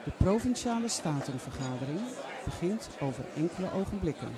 De Provinciale Statenvergadering begint over enkele ogenblikken.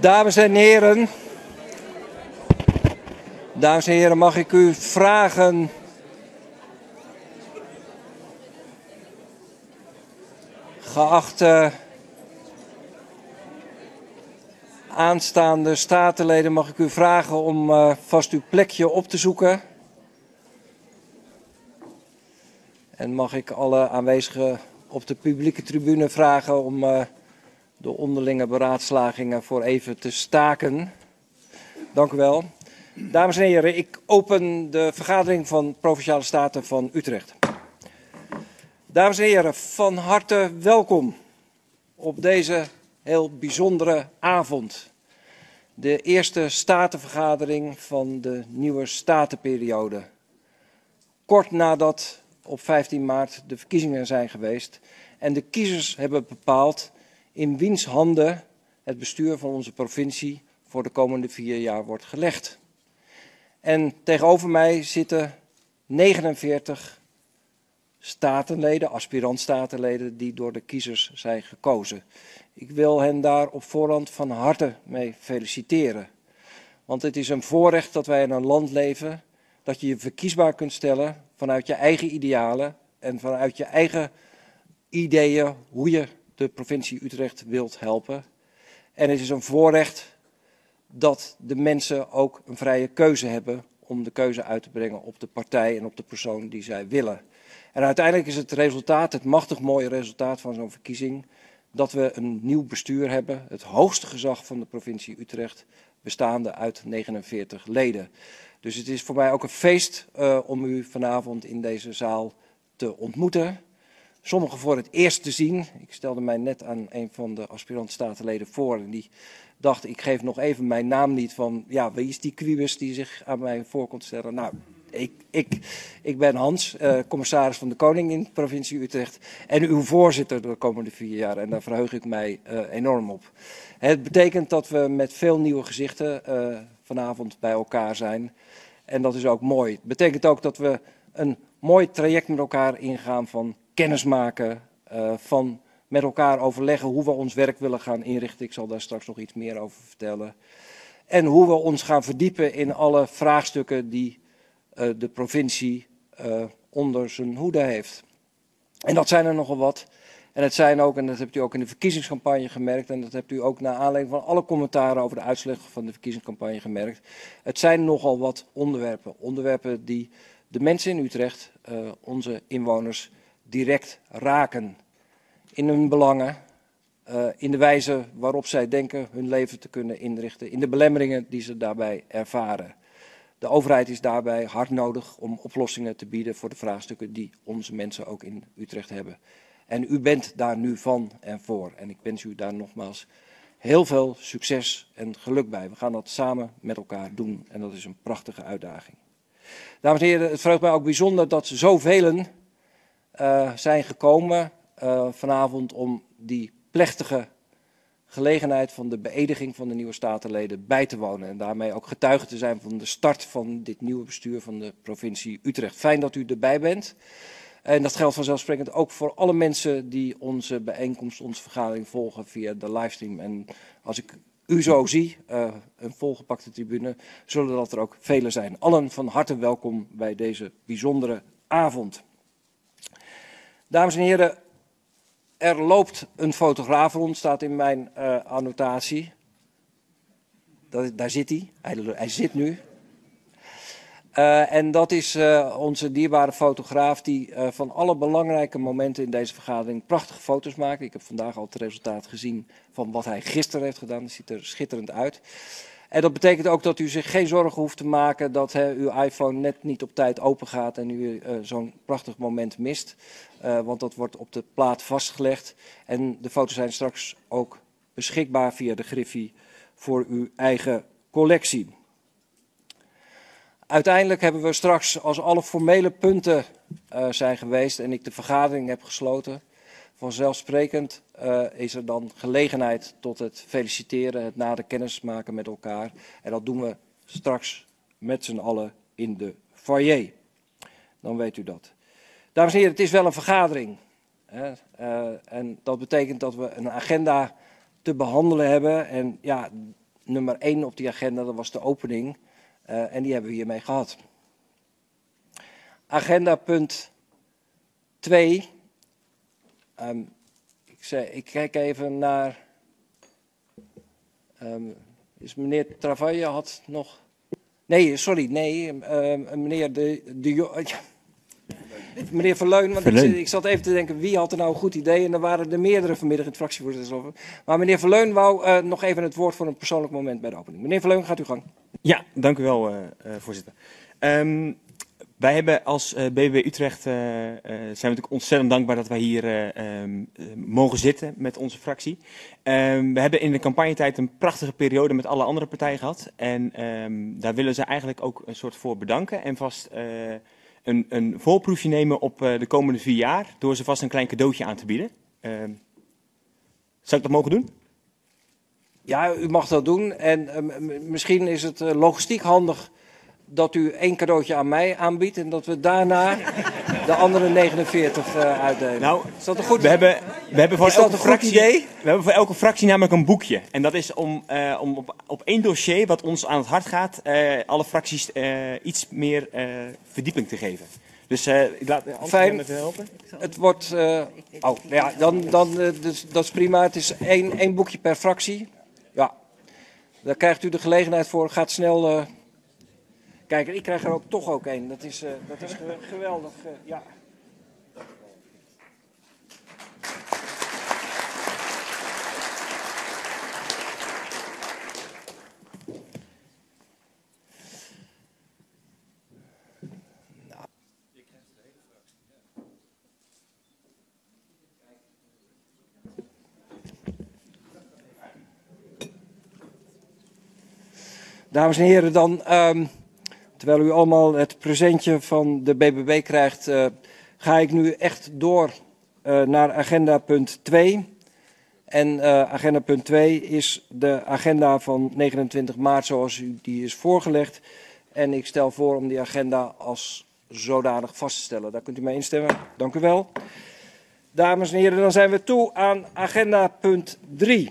Dames en heren, mag ik u vragen geachte aanstaande statenleden, mag ik u vragen om vast uw plekje op te zoeken. En mag ik alle aanwezigen op de publieke tribune vragen om de onderlinge beraadslagingen voor even te staken. Dank u wel. Dames en heren, ik open de vergadering van Provinciale Staten van Utrecht. Dames en heren, van harte welkom op deze heel bijzondere avond. De eerste statenvergadering van de nieuwe statenperiode. Kort nadat op 15 maart de verkiezingen zijn geweest en de kiezers hebben bepaald in wiens handen het bestuur van onze provincie voor de komende 4 jaar wordt gelegd. En tegenover mij zitten 49 statenleden, aspirant-statenleden, die door de kiezers zijn gekozen. Ik wil hen daar op voorhand van harte mee feliciteren. Want het is een voorrecht dat wij in een land leven dat je je verkiesbaar kunt stellen vanuit je eigen idealen en vanuit je eigen ideeën hoe je de provincie Utrecht wilt helpen. En het is een voorrecht dat de mensen ook een vrije keuze hebben om de keuze uit te brengen op de partij en op de persoon die zij willen. En uiteindelijk is het resultaat, het machtig mooie resultaat van zo'n verkiezing, dat we een nieuw bestuur hebben, het hoogste gezag van de provincie Utrecht, bestaande uit 49 leden. Dus het is voor mij ook een feest om u vanavond in deze zaal te ontmoeten. Sommigen voor het eerst te zien. Ik stelde mij net aan een van de aspirant-statenleden voor en die dacht, ik geef nog even mijn naam niet van, ja, wie is die Quibus die zich aan mij voor komt stellen? Nou, ik ben Hans, commissaris van de Koning in de provincie Utrecht en uw voorzitter de komende 4 jaar en daar verheug ik mij enorm op. Het betekent dat we met veel nieuwe gezichten vanavond bij elkaar zijn en dat is ook mooi. Het betekent ook dat we een mooi traject met elkaar ingaan van kennismaken, van met elkaar overleggen hoe we ons werk willen gaan inrichten. Ik zal daar straks nog iets meer over vertellen. En hoe we ons gaan verdiepen in alle vraagstukken die de provincie onder zijn hoede heeft. En dat zijn er nogal wat. En het zijn ook, en dat hebt u ook in de verkiezingscampagne gemerkt, en dat hebt u ook naar aanleiding van alle commentaren over de uitslag van de verkiezingscampagne gemerkt. Het zijn nogal wat onderwerpen. Onderwerpen die de mensen in Utrecht, onze inwoners, direct raken. In hun belangen, in de wijze waarop zij denken hun leven te kunnen inrichten, in de belemmeringen die ze daarbij ervaren. De overheid is daarbij hard nodig om oplossingen te bieden voor de vraagstukken die onze mensen ook in Utrecht hebben. En u bent daar nu van en voor. En ik wens u daar nogmaals heel veel succes en geluk bij. We gaan dat samen met elkaar doen en dat is een prachtige uitdaging. Dames en heren, het verheugt mij ook bijzonder dat zoveel zijn gekomen vanavond om die plechtige gelegenheid van de beëdiging van de nieuwe statenleden bij te wonen. En daarmee ook getuige te zijn van de start van dit nieuwe bestuur van de provincie Utrecht. Fijn dat u erbij bent. En dat geldt vanzelfsprekend ook voor alle mensen die onze bijeenkomst, onze vergadering volgen via de livestream. En als ik u zo zie, een volgepakte tribune, zullen dat er ook velen zijn. Allen van harte welkom bij deze bijzondere avond. Dames en heren, er loopt een fotograaf rond, staat in mijn annotatie. Daar zit hij. Hij zit nu. En dat is onze dierbare fotograaf die van alle belangrijke momenten in deze vergadering prachtige foto's maakt. Ik heb vandaag al het resultaat gezien van wat hij gisteren heeft gedaan. Dat ziet er schitterend uit. En dat betekent ook dat u zich geen zorgen hoeft te maken dat uw iPhone net niet op tijd open gaat en u zo'n prachtig moment mist. Want dat wordt op de plaat vastgelegd. En de foto's zijn straks ook beschikbaar via de Griffie voor uw eigen collectie. Uiteindelijk hebben we straks, als alle formele punten zijn geweest en ik de vergadering heb gesloten, vanzelfsprekend is er dan gelegenheid tot het feliciteren, het nader kennis maken met elkaar. En dat doen we straks met z'n allen in de foyer. Dan weet u dat. Dames en heren, het is wel een vergadering. En dat betekent dat we een agenda te behandelen hebben. En ja, nummer 1 op die agenda, dat was de opening. En die hebben we hiermee gehad. Agenda punt 2. Ik kijk even naar... is meneer Travaille had nog... Nee, sorry, nee. Meneer meneer Verleun, want ik zat even te denken, wie had er nou een goed idee? En er waren er meerdere vanmiddag in het fractievoorzitters over. Maar meneer Verleun wou nog even het woord voor een persoonlijk moment bij de opening. Meneer Verleun, gaat uw gang. Ja, dank u wel, voorzitter. Wij hebben als BBB Utrecht, zijn we natuurlijk ontzettend dankbaar dat wij hier mogen zitten met onze fractie. We hebben in de campagnetijd een prachtige periode met alle andere partijen gehad. En daar willen ze eigenlijk ook een soort voor bedanken en vast een voorproefje nemen op de komende 4 jaar. Door ze vast een klein cadeautje aan te bieden. Zou ik dat mogen doen? Ja, u mag dat doen. En misschien is het logistiek handig dat u 1 cadeautje aan mij aanbiedt en dat we daarna de andere 49 uitdelen. Nou, is dat een goed, we hebben voor elke fractie, idee? We hebben voor elke fractie namelijk een boekje. En dat is om op 1 dossier wat ons aan het hart gaat, alle fracties iets meer verdieping te geven. Dus ik laat Fijn. even helpen. Het wordt... ja, dus, dat is prima. Het is 1 boekje per fractie. Ja, daar krijgt u de gelegenheid voor. Gaat snel... Kijk, ik krijg er ook toch ook 1. Dat is geweldig. Ja. Dames en heren, dan... terwijl u allemaal het presentje van de BBB krijgt, ga ik nu echt door naar agenda punt 2. En agenda punt 2 is de agenda van 29 maart zoals u die is voorgelegd. En ik stel voor om die agenda als zodanig vast te stellen. Daar kunt u mee instemmen. Dank u wel. Dames en heren, dan zijn we toe aan agenda punt 3.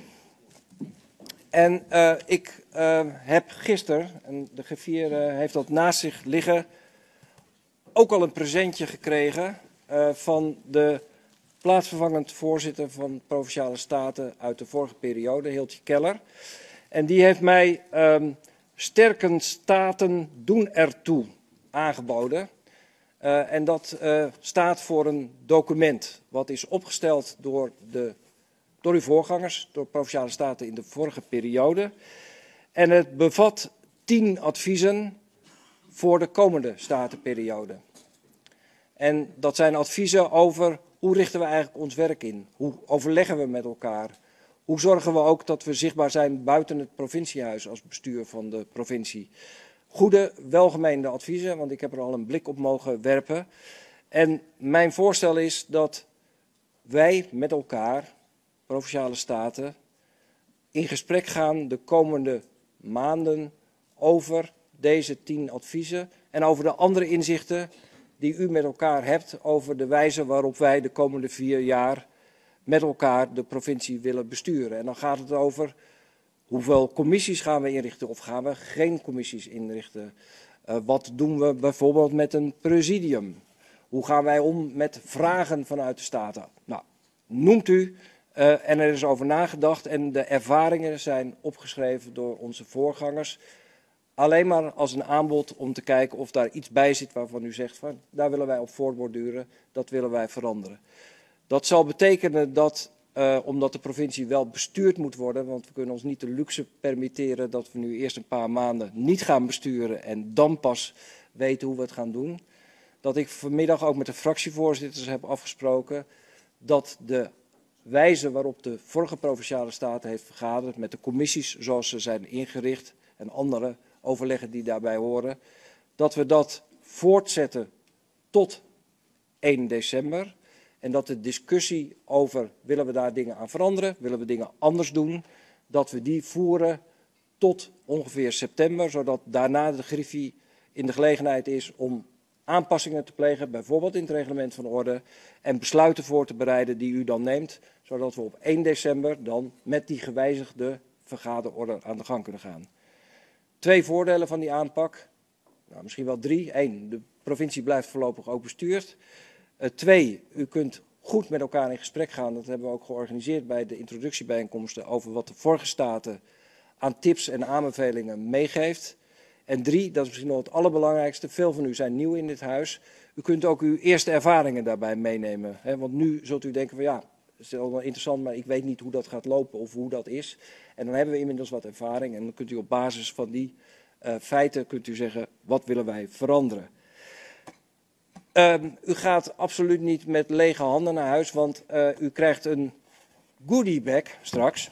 En ik heb gisteren, en de griffier heeft dat naast zich liggen, ook al een presentje gekregen van de plaatsvervangend voorzitter van Provinciale Staten uit de vorige periode, Hiltje Keller. En die heeft mij sterke staten doen ertoe aangeboden. En dat staat voor een document wat is opgesteld door uw voorgangers, door Provinciale Staten in de vorige periode. En het bevat 10 adviezen voor de komende statenperiode. En dat zijn adviezen over hoe richten we eigenlijk ons werk in? Hoe overleggen we met elkaar? Hoe zorgen we ook dat we zichtbaar zijn buiten het provinciehuis als bestuur van de provincie? Goede, welgemeende adviezen, want ik heb er al een blik op mogen werpen. En mijn voorstel is dat wij met elkaar, Provinciale Staten, in gesprek gaan de komende maanden over deze 10 adviezen en over de andere inzichten die u met elkaar hebt over de wijze waarop wij de komende 4 jaar met elkaar de provincie willen besturen. En dan gaat het over hoeveel commissies gaan we inrichten of gaan we geen commissies inrichten. Wat doen we bijvoorbeeld met een presidium? Hoe gaan wij om met vragen vanuit de Staten? Nou, noemt u. En er is over nagedacht en de ervaringen zijn opgeschreven door onze voorgangers. Alleen maar als een aanbod om te kijken of daar iets bij zit waarvan u zegt van daar willen wij op voortborduren, dat willen wij veranderen. Dat zal betekenen dat, omdat de provincie wel bestuurd moet worden, want we kunnen ons niet de luxe permitteren dat we nu eerst een paar maanden niet gaan besturen en dan pas weten hoe we het gaan doen. Dat ik vanmiddag ook met de fractievoorzitters heb afgesproken dat de wijze waarop de vorige Provinciale Staten heeft vergaderd met de commissies zoals ze zijn ingericht en andere overleggen die daarbij horen, dat we dat voortzetten tot 1 december. En dat de discussie over willen we daar dingen aan veranderen, willen we dingen anders doen, dat we die voeren tot ongeveer september, zodat daarna de Griffie in de gelegenheid is om aanpassingen te plegen, bijvoorbeeld in het reglement van orde, en besluiten voor te bereiden die u dan neemt, zodat we op 1 december dan met die gewijzigde vergaderorde aan de gang kunnen gaan. 2 voordelen van die aanpak, nou, misschien wel 3. 1, de provincie blijft voorlopig ook bestuurd. 2, u kunt goed met elkaar in gesprek gaan. Dat hebben we ook georganiseerd bij de introductiebijeenkomsten over wat de vorige staten aan tips en aanbevelingen meegeeft. En 3, dat is misschien nog het allerbelangrijkste, veel van u zijn nieuw in dit huis. U kunt ook uw eerste ervaringen daarbij meenemen. Want nu zult u denken van ja, dat is wel interessant, maar ik weet niet hoe dat gaat lopen of hoe dat is. En dan hebben we inmiddels wat ervaring en dan kunt u op basis van die feiten kunt u zeggen, wat willen wij veranderen. U gaat absoluut niet met lege handen naar huis, want u krijgt een goodiebag straks.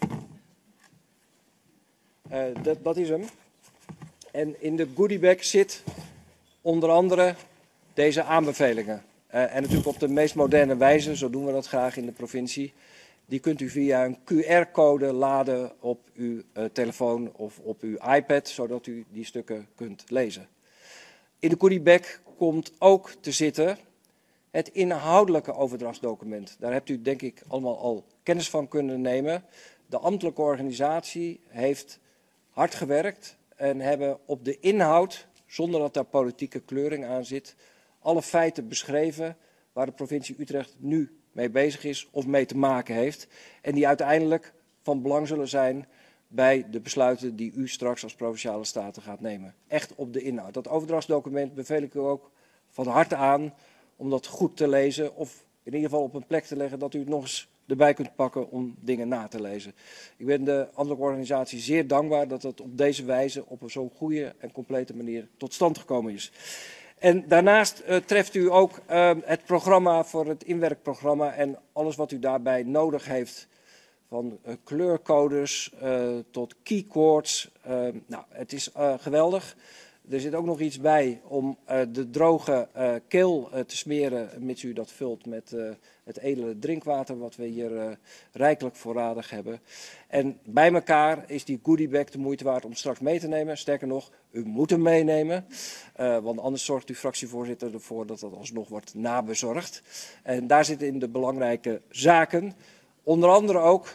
Dat is hem. En in de goodiebag zit onder andere deze aanbevelingen. En natuurlijk op de meest moderne wijze, zo doen we dat graag in de provincie. Die kunt u via een QR-code laden op uw telefoon of op uw iPad, zodat u die stukken kunt lezen. In de goodiebag komt ook te zitten het inhoudelijke overdrachtsdocument. Daar hebt u denk ik allemaal al kennis van kunnen nemen. De ambtelijke organisatie heeft hard gewerkt en hebben op de inhoud, zonder dat daar politieke kleuring aan zit, alle feiten beschreven waar de provincie Utrecht nu mee bezig is of mee te maken heeft. En die uiteindelijk van belang zullen zijn bij de besluiten die u straks als Provinciale Staten gaat nemen. Echt op de inhoud. Dat overdrachtsdocument beveel ik u ook van harte aan om dat goed te lezen of in ieder geval op een plek te leggen dat u het nog eens erbij kunt pakken om dingen na te lezen. Ik ben de ambtelijke organisatie zeer dankbaar dat het op deze wijze op een zo'n goede en complete manier tot stand gekomen is. En daarnaast treft u ook het programma voor het inwerkprogramma en alles wat u daarbij nodig heeft. Van kleurcodes tot keycords. Nou, het is geweldig. Er zit ook nog iets bij om de droge keel te smeren, mits u dat vult met het edele drinkwater wat we hier rijkelijk voorradig hebben. En bij elkaar is die goodiebag de moeite waard om straks mee te nemen. Sterker nog, u moet hem meenemen, want anders zorgt uw fractievoorzitter ervoor dat dat alsnog wordt nabezorgd. En daar zitten in de belangrijke zaken. Onder andere ook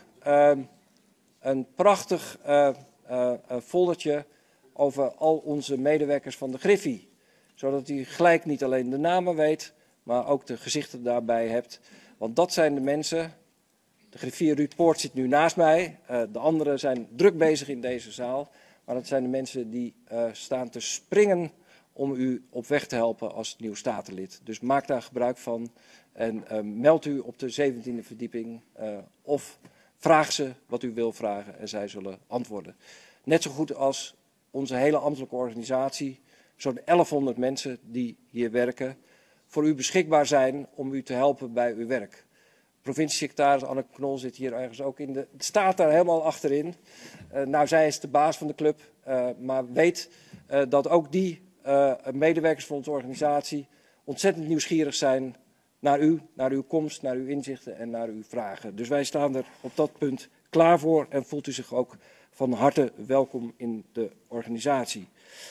een prachtig foldertje over al onze medewerkers van de Griffie. Zodat u gelijk niet alleen de namen weet, maar ook de gezichten daarbij hebt. Want dat zijn de mensen. De griffier Ruud Poort zit nu naast mij. De anderen zijn druk bezig in deze zaal. Maar dat zijn de mensen die staan te springen om u op weg te helpen als nieuw statenlid. Dus maak daar gebruik van en meld u op de 17e verdieping of vraag ze wat u wil vragen en zij zullen antwoorden. Net zo goed als onze hele ambtelijke organisatie, zo'n 1100 mensen die hier werken, voor u beschikbaar zijn om u te helpen bij uw werk. Provinciesecretaris Anneke Knol zit hier ergens ook in de... Het staat daar helemaal achterin. Nou, zij is de baas van de club, maar weet dat ook die medewerkers van onze organisatie ontzettend nieuwsgierig zijn naar uw komst, naar uw inzichten en naar uw vragen. Dus wij staan er op dat punt klaar voor en voelt u zich ook van harte welkom in de organisatie.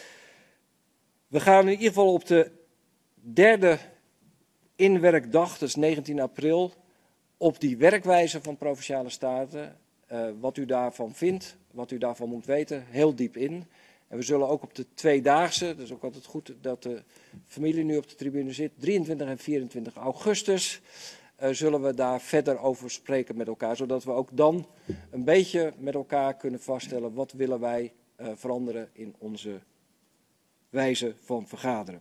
We gaan in ieder geval op de 3e inwerkdag, dat is 19 april, op die werkwijze van Provinciale Staten, wat u daarvan vindt, wat u daarvan moet weten, heel diep in. En we zullen ook op de 2-daagse, dat is ook altijd goed dat de familie nu op de tribune zit, 23 en 24 augustus, zullen we daar verder over spreken met elkaar. Zodat we ook dan een beetje met elkaar kunnen vaststellen wat willen wij veranderen in onze wijze van vergaderen.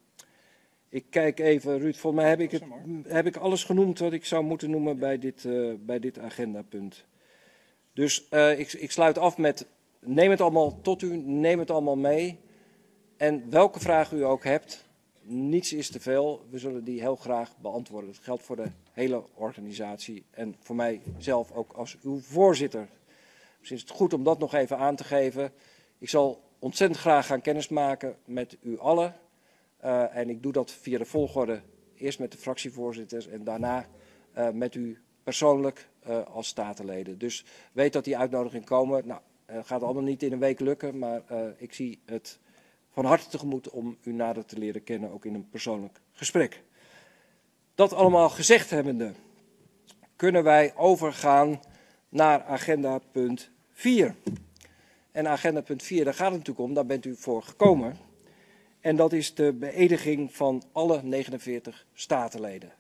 Ik kijk even, Ruud, volgens mij heb ik alles genoemd wat ik zou moeten noemen bij dit agendapunt. Dus ik sluit af met, neem het allemaal tot u, neem het allemaal mee. En welke vraag u ook hebt, niets is te veel. We zullen die heel graag beantwoorden. Dat geldt voor de hele organisatie en voor mij zelf ook als uw voorzitter. Dus is het goed om dat nog even aan te geven. Ik zal ontzettend graag gaan kennismaken met u allen. En ik doe dat via de volgorde. Eerst met de fractievoorzitters en daarna met u persoonlijk als statenleden. Dus weet dat die uitnodigingen komen. Nou, gaat allemaal niet in een week lukken, maar ik zie het van harte tegemoet om u nader te leren kennen, ook in een persoonlijk gesprek. Dat allemaal gezegd hebbende, kunnen wij overgaan naar agenda punt 4. En agenda punt 4, daar gaat het natuurlijk om, daar bent u voor gekomen. En dat is de beëdiging van alle 49 statenleden.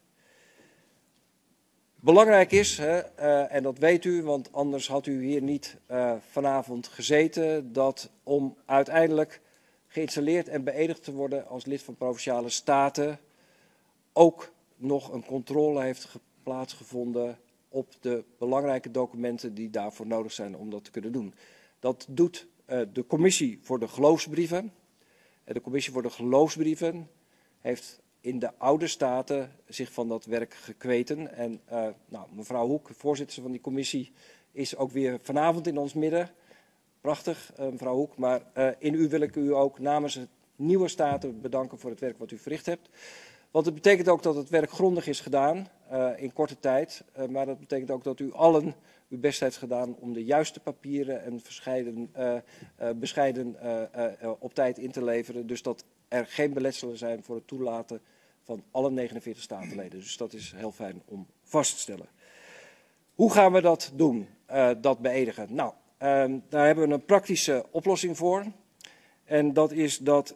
Belangrijk is, en dat weet u, want anders had u hier niet vanavond gezeten, dat om uiteindelijk geïnstalleerd en beëdigd te worden als lid van Provinciale Staten ook nog een controle heeft plaatsgevonden op de belangrijke documenten die daarvoor nodig zijn om dat te kunnen doen. Dat doet de Commissie voor de Geloofsbrieven. De Commissie voor de Geloofsbrieven heeft in de oude staten zich van dat werk gekweten. En mevrouw Hoek, voorzitter van die commissie, is ook weer vanavond in ons midden. Prachtig, mevrouw Hoek. Maar in u wil ik u ook namens het nieuwe staten bedanken voor het werk wat u verricht hebt. Want het betekent ook dat het werk grondig is gedaan in korte tijd. Maar dat betekent ook dat u allen uw best heeft gedaan om de juiste papieren en bescheiden op tijd in te leveren. Dus dat er geen beletselen zijn voor het toelaten van alle 49 statenleden. Dus dat is heel fijn om vast te stellen. Hoe gaan we dat doen, dat beëdigen? Nou, daar hebben we een praktische oplossing voor. En dat is dat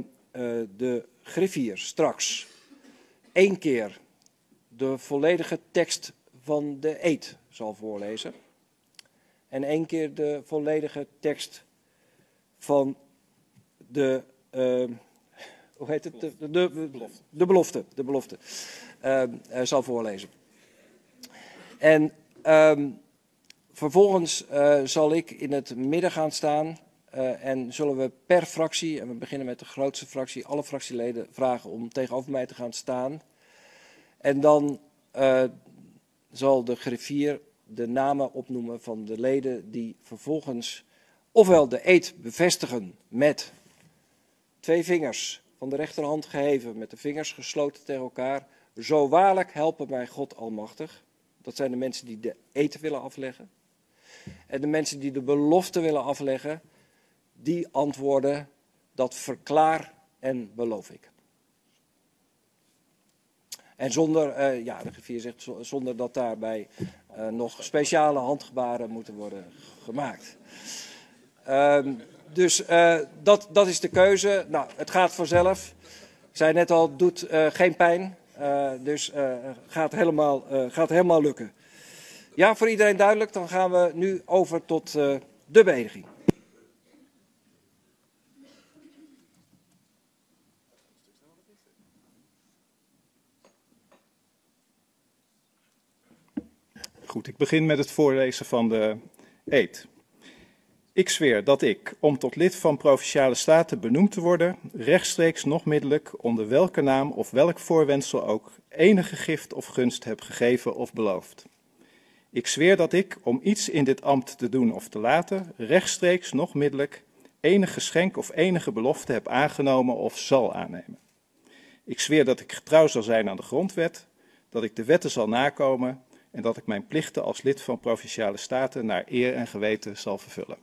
de griffier straks 1 keer de volledige tekst van de eed zal voorlezen. En 1 keer de volledige tekst van de, hoe heet het? De belofte zal voorlezen. En vervolgens zal ik in het midden gaan staan en zullen we per fractie, en we beginnen met de grootste fractie, alle fractieleden vragen om tegenover mij te gaan staan. En dan zal de griffier de namen opnoemen van de leden die vervolgens ofwel de eed bevestigen met 2 vingers van de rechterhand geheven, met de vingers gesloten tegen elkaar. Zo waarlijk helpen mij God Almachtig. Dat zijn de mensen die de eed willen afleggen. En de mensen die de belofte willen afleggen, die antwoorden, dat verklaar en beloof ik. En zonder, de griffier zegt, zonder dat daarbij nog speciale handgebaren moeten worden gemaakt. Dus dat is de keuze. Nou, het gaat vanzelf. Ik zei net al, het doet geen pijn. Dus gaat helemaal lukken. Ja, voor iedereen duidelijk. Dan gaan we nu over tot de beëdiging. Goed, ik begin met het voorlezen van de eed. Ik zweer dat ik, om tot lid van Provinciale Staten benoemd te worden, rechtstreeks nog middelijk, onder welke naam of welk voorwendsel ook, enige gift of gunst heb gegeven of beloofd. Ik zweer dat ik, om iets in dit ambt te doen of te laten, rechtstreeks nog middelijk, enig geschenk of enige belofte heb aangenomen of zal aannemen. Ik zweer dat ik getrouw zal zijn aan de grondwet, dat ik de wetten zal nakomen en dat ik mijn plichten als lid van Provinciale Staten naar eer en geweten zal vervullen.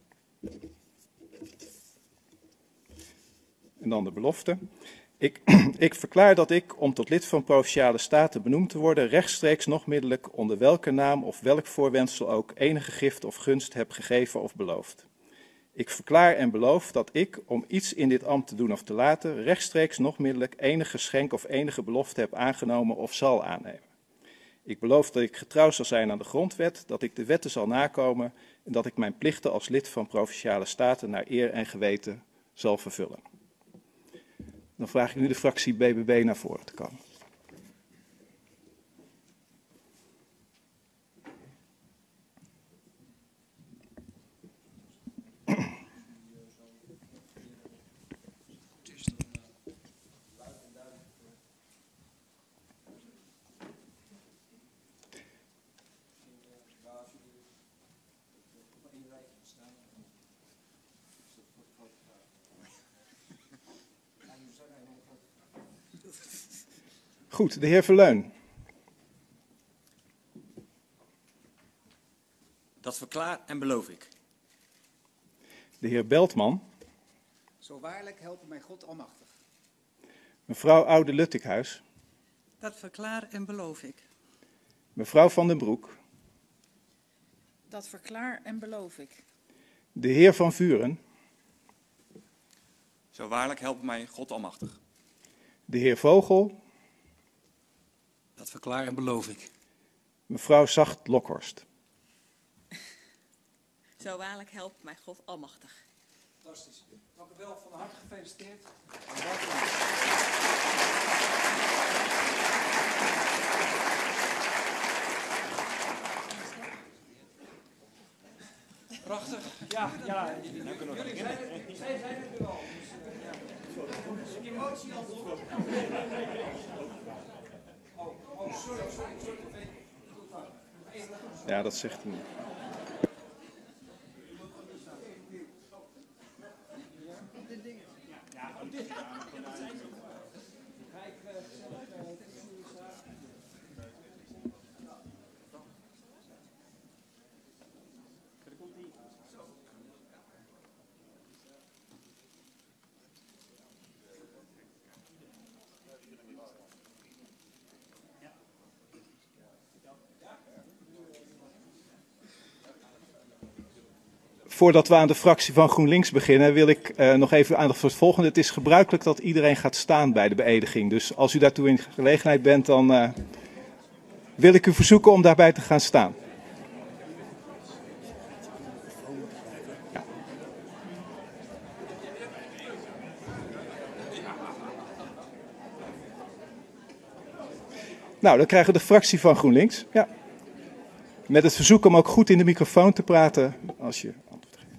En dan de belofte. Ik verklaar dat ik, om tot lid van Provinciale Staten benoemd te worden, rechtstreeks nog middelijk, onder welke naam of welk voorwendsel ook, enige gift of gunst heb gegeven of beloofd. Ik verklaar en beloof dat ik, om iets in dit ambt te doen of te laten, rechtstreeks nog middelijk enig geschenk of enige belofte heb aangenomen of zal aannemen. Ik beloof dat ik getrouw zal zijn aan de grondwet, dat ik de wetten zal nakomen en dat ik mijn plichten als lid van Provinciale Staten naar eer en geweten zal vervullen. Dan vraag ik nu de fractie BBB naar voren te komen. Goed, de heer Verleun. Dat verklaar en beloof ik. De heer Beltman. Zo waarlijk helpen mij God Almachtig. Mevrouw Oude-Luttikhuis. Dat verklaar en beloof ik. Mevrouw Van den Broek. Dat verklaar en beloof ik. De heer Van Vuren, Zo waarlijk helpt mij God almachtig. de heer Vogel, Dat verklaar en beloof ik. mevrouw Zacht-Lokhorst. Zo waarlijk helpt mij God almachtig. Fantastisch. Dank u wel, van harte gefeliciteerd. Prachtig. Ja. Jullie zijn het nu al. Dus, emotie al op. Sorry. Ja, dat zegt hij niet. Voordat we aan de fractie van GroenLinks beginnen, wil ik nog even aandacht voor het volgende. Het is gebruikelijk dat iedereen gaat staan bij de beëdiging. Dus als u daartoe in gelegenheid bent, dan wil ik u verzoeken om daarbij te gaan staan. Ja. Nou, dan krijgen we de fractie van GroenLinks. Ja. Met het verzoek om ook goed in de microfoon te praten als je antwoord geeft.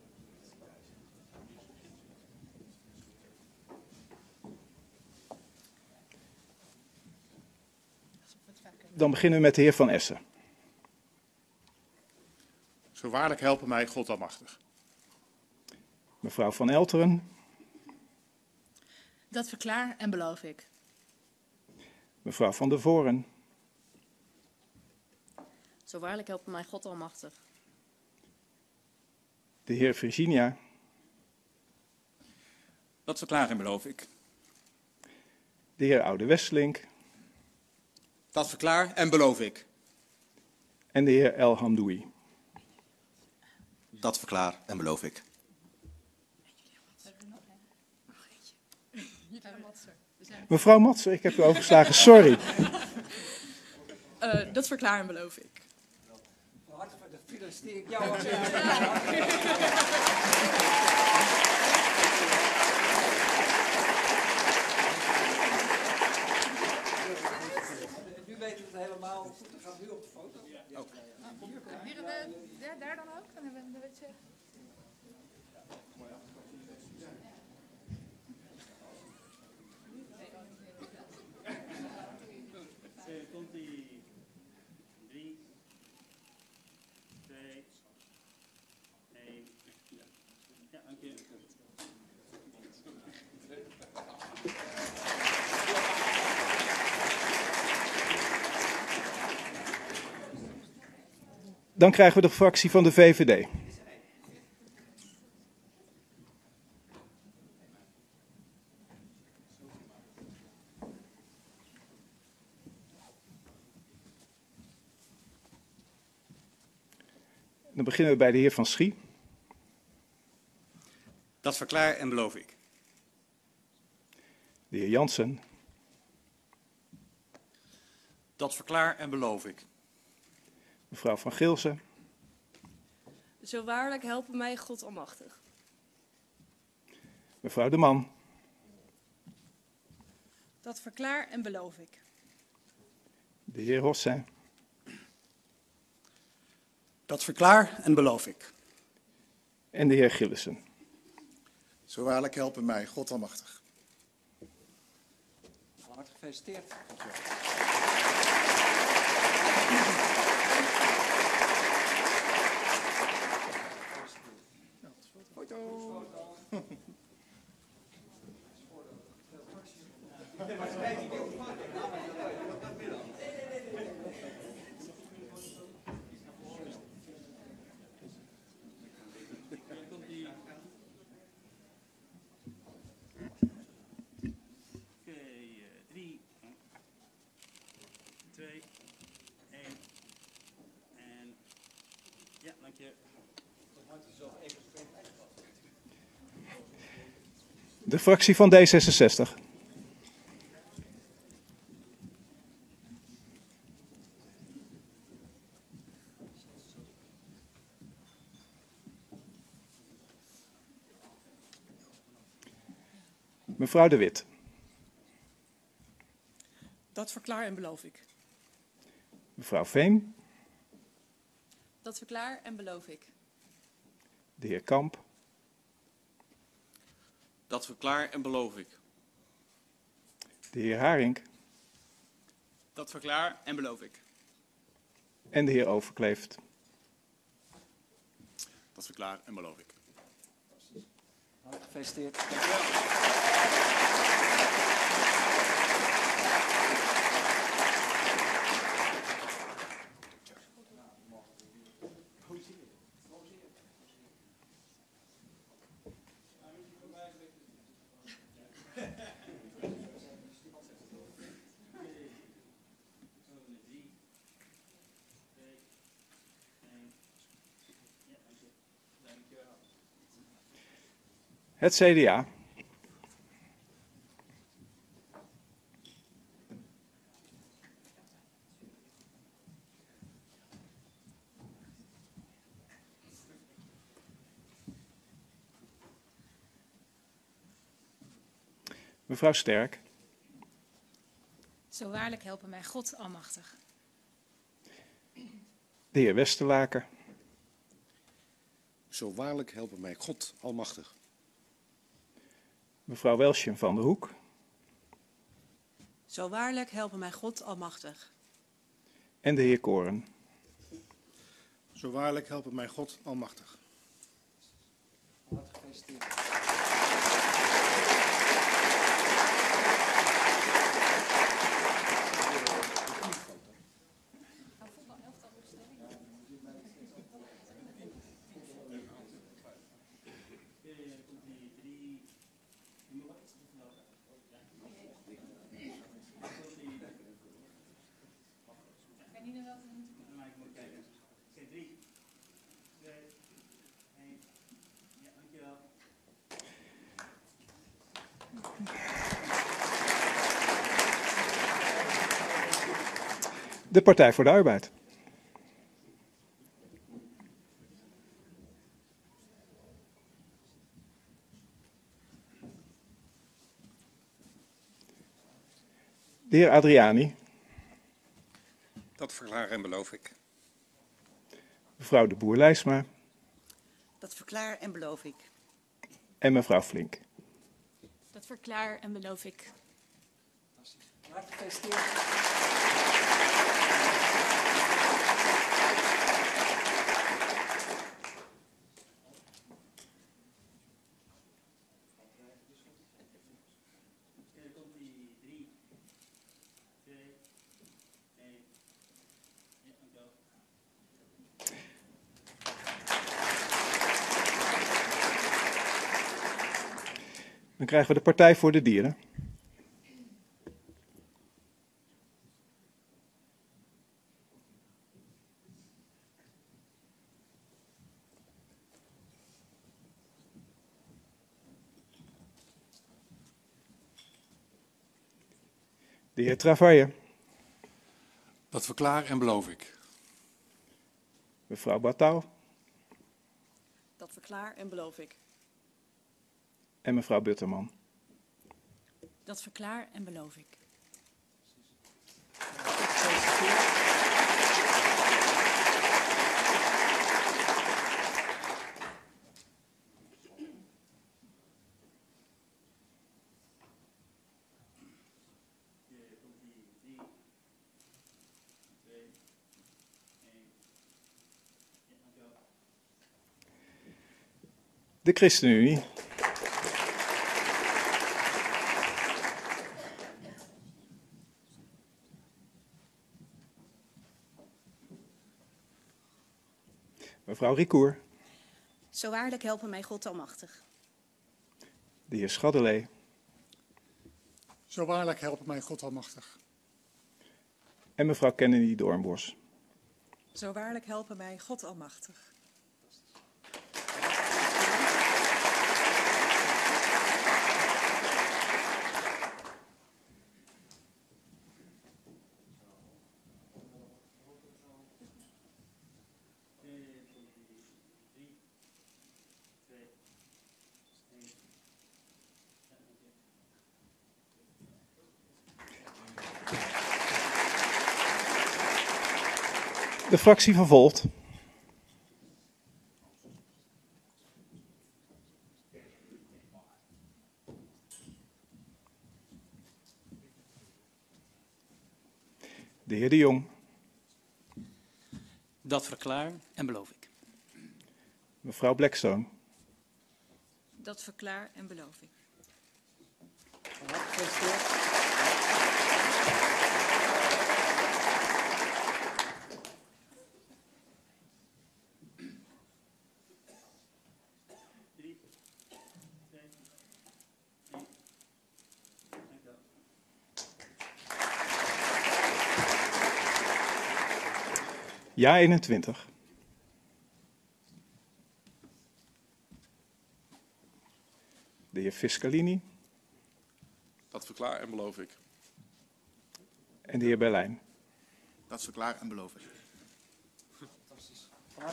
Dan beginnen we met de heer Van Essen. Zo waarlijk helpen mij God almachtig. Mevrouw Van Elteren. Dat verklaar en beloof ik. Mevrouw Van der Voren. Zo waarlijk helpen mij God almachtig. De heer Virginia. Dat verklaar en beloof ik. De heer Oude Westlink. Dat verklaar en beloof ik. En de heer El Hamdoui. Dat verklaar en beloof ik. Mevrouw Matser, ik heb u overgeslagen, sorry. Dat verklaar en beloof ik. Van harte feliciteer ik jou als Nu weten we het helemaal goed. Dan gaan we nu op de foto. Daar dan ook? Dan hebben we een beetje... Komt-ie. 3, 2, 1. Ja, dank je. Dan krijgen we de fractie van de VVD. Dan beginnen we bij de heer Van Schie. Dat verklaar en beloof ik. De heer Jansen. Dat verklaar en beloof ik. Mevrouw Van Gilsen. Zo waarlijk helpen mij God almachtig. Mevrouw De Man. Dat verklaar en beloof ik. De heer Hossin. Dat verklaar en beloof ik. En de heer Gillissen. Zo waarlijk helpen mij God almachtig. Van harte gefeliciteerd. Oké, 3, 2, 1. Ja, dank je. De fractie van D66. Mevrouw De Wit. Dat verklaar en beloof ik. Mevrouw Veen. Dat verklaar en beloof ik. De heer Kamp. Dat verklaar en beloof ik. De heer Haring. Dat verklaar en beloof ik. En de heer Overkleeft. Dat verklaar en beloof ik. Gefeliciteerd. Het CDA. Mevrouw Sterk. Zo waarlijk helpen mij God almachtig. De heer Westerlaken. Zo waarlijk helpen mij God almachtig. Mevrouw Welsjen van der Hoek. Zo waarlijk helpen mij God almachtig. En de heer Koren. Zo waarlijk helpen mij God almachtig. Gefeliciteerd. De Partij voor de Arbeid. De heer Adriani. Dat verklaar en beloof ik. Mevrouw de Boer-Lijsma. Dat verklaar en beloof ik. En mevrouw Flink. Dat verklaar en beloof ik. Dan krijgen we de Partij voor de Dieren. De heer Travaille. Dat verklaar en beloof ik. Mevrouw Batouw. Dat verklaar en beloof ik. En mevrouw Butterman. Dat verklaar en beloof ik. De ChristenUnie. Mevrouw Ricoeur. Zo waarlijk helpen mij God almachtig. De heer Schaddelee. Zo waarlijk helpen mij God almachtig. En mevrouw Kennedy Doornbos. Zo waarlijk helpen mij God almachtig. De fractie vervolgt. De heer De Jong. Dat verklaar en beloof ik. Mevrouw Blackstone. Dat verklaar en beloof ik. Ja 21. De heer Fiscalini. Dat verklaar en beloof ik. En de heer Berlijn. Dat verklaar en beloof ik. Fantastisch.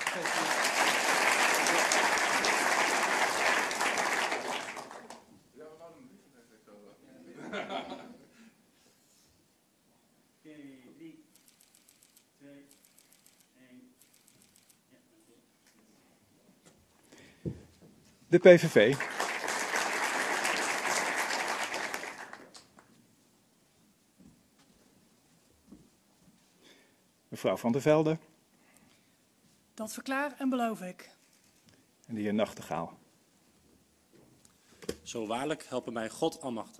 De PVV. Mevrouw Van der Velde. Dat verklaar en beloof ik. En de heer Nachtegaal. Zo waarlijk helpen mij God almachtig.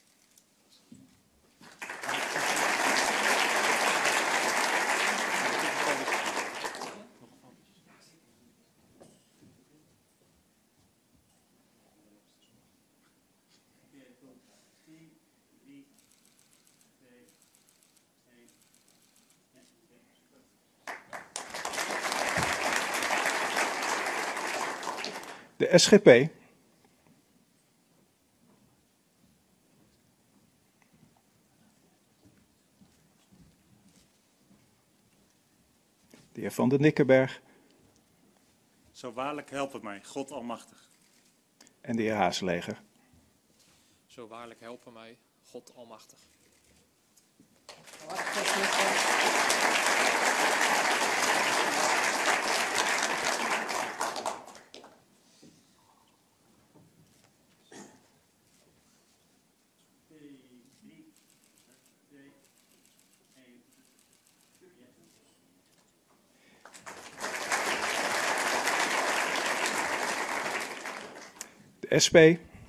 De SGP. De heer Van den Nikkenberg. Zo waarlijk helpen mij, God almachtig. En de heer Haasleger. Zo waarlijk helpen mij, God almachtig. De SP.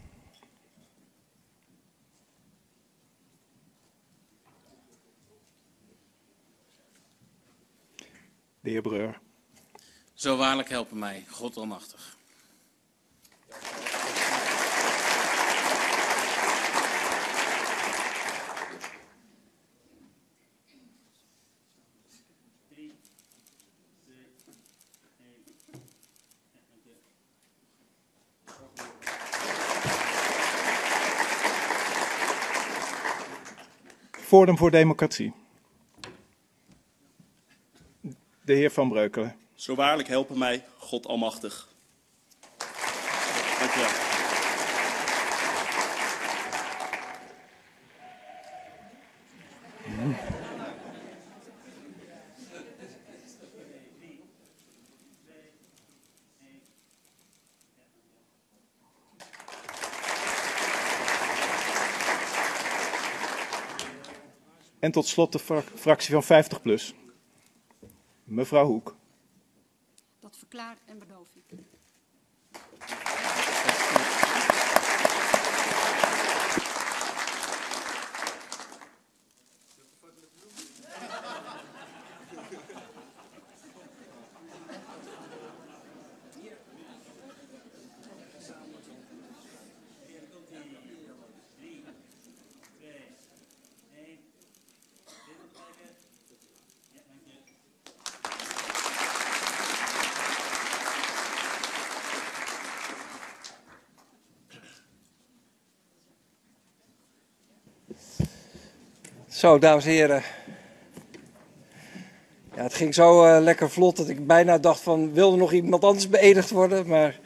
De heer Breur. Zo waarlijk helpen mij, God almachtig. Forum voor Democratie. De heer Van Breukelen. Zo waarlijk helpen mij, God almachtig. Dank u wel. En tot slot de fractie van 50PLUS. Mevrouw Hoek. Dat verklaar en beloof ik. Zo, dames en heren. Ja, het ging zo lekker vlot dat ik bijna dacht van, wil er nog iemand anders beëdigd worden? Maar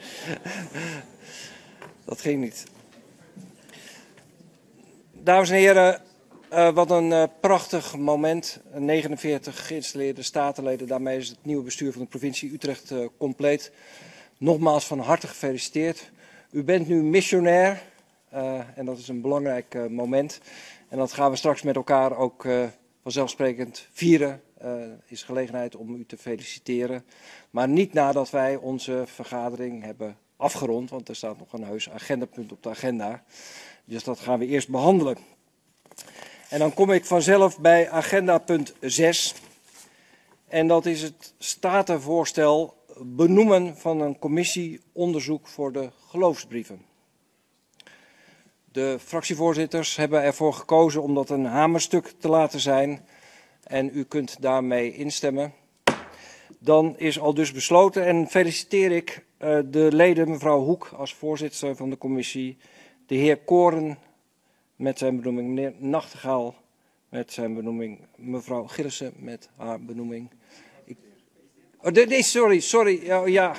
dat ging niet. Dames en heren, Wat een prachtig moment. 49 geïnstalleerde statenleden. Daarmee is het nieuwe bestuur van de provincie Utrecht compleet. Nogmaals van harte gefeliciteerd. U bent nu missionair en dat is een belangrijk moment. En dat gaan we straks met elkaar ook vanzelfsprekend vieren. Is gelegenheid om u te feliciteren. Maar niet nadat wij onze vergadering hebben afgerond, want er staat nog een heus agendapunt op de agenda. Dus dat gaan we eerst behandelen. En dan kom ik vanzelf bij agenda punt 6. En dat is het statenvoorstel benoemen van een commissie onderzoek voor de geloofsbrieven. De fractievoorzitters hebben ervoor gekozen om dat een hamerstuk te laten zijn. En u kunt daarmee instemmen. Dan is al dus besloten en feliciteer ik de leden mevrouw Hoek als voorzitter van de commissie. De heer Koren met zijn benoeming, meneer Nachtegaal met zijn benoeming, mevrouw Gillissen met haar benoeming. Sorry. Ja.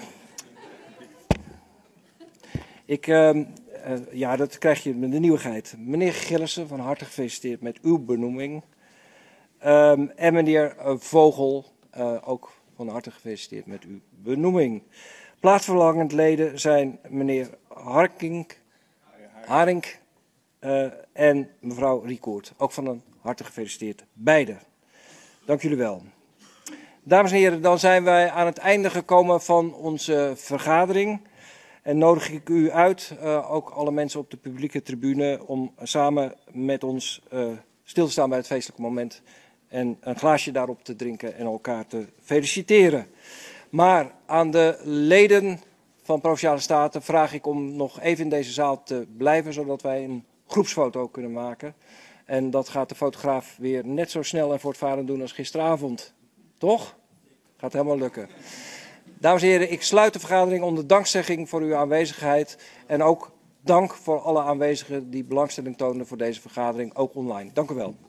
Ja, dat krijg je met de nieuwigheid. Meneer Gillissen, van harte gefeliciteerd met uw benoeming. En meneer Vogel, ook van harte gefeliciteerd met uw benoeming. Plaatsvervangend leden zijn meneer Haring en mevrouw Riekoert. Ook van harte gefeliciteerd, beide. Dank jullie wel. Dames en heren, dan zijn wij aan het einde gekomen van onze vergadering. En nodig ik u uit, ook alle mensen op de publieke tribune, om samen met ons stil te staan bij het feestelijke moment. En een glaasje daarop te drinken en elkaar te feliciteren. Maar aan de leden van Provinciale Staten vraag ik om nog even in deze zaal te blijven, zodat wij een groepsfoto kunnen maken. En dat gaat de fotograaf weer net zo snel en voortvarend doen als gisteravond. Toch? Gaat helemaal lukken. Dames en heren, ik sluit de vergadering onder dankzegging voor uw aanwezigheid. En ook dank voor alle aanwezigen die belangstelling toonden voor deze vergadering, ook online. Dank u wel.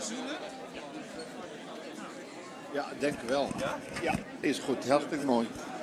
Ja, denk wel. Ja, is goed. Hartstikke mooi.